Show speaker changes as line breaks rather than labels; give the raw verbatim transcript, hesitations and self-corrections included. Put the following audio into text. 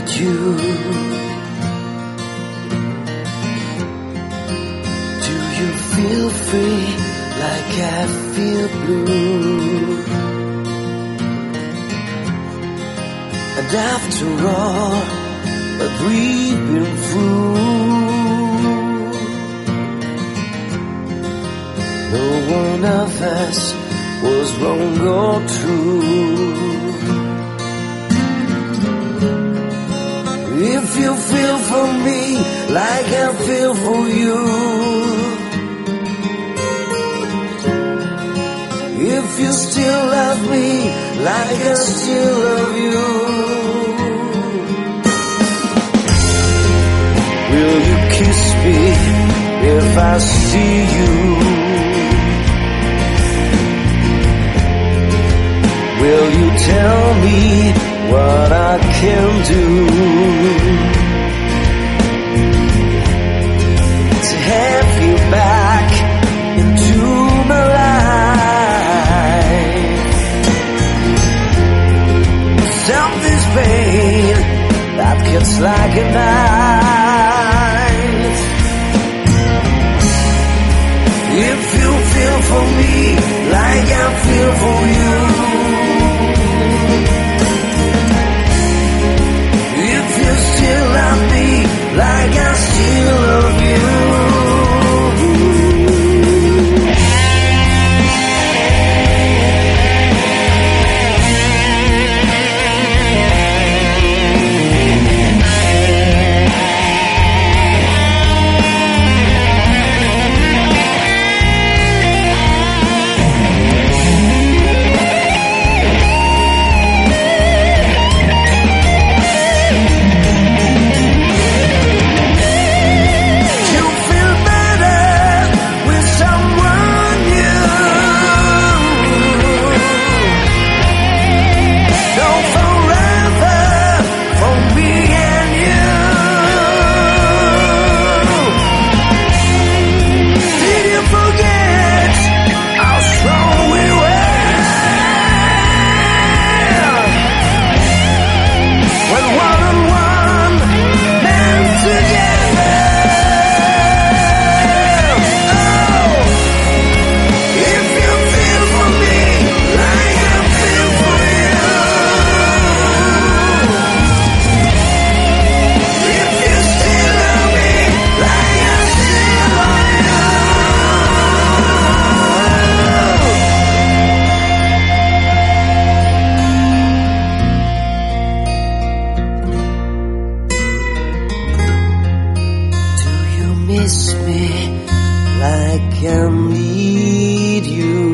you. Do you feel free like I feel blue? And after all that we've been through, no one of us was wrong or true. If you feel for me like I feel for you, if you still love me like I still love you, will you kiss me if I see you? Will you tell me what I can do to have you back into my life? Stop this pain that cuts like a knife. If you feel for me like I feel for you, you still love me like I still love you. Miss me like I need you.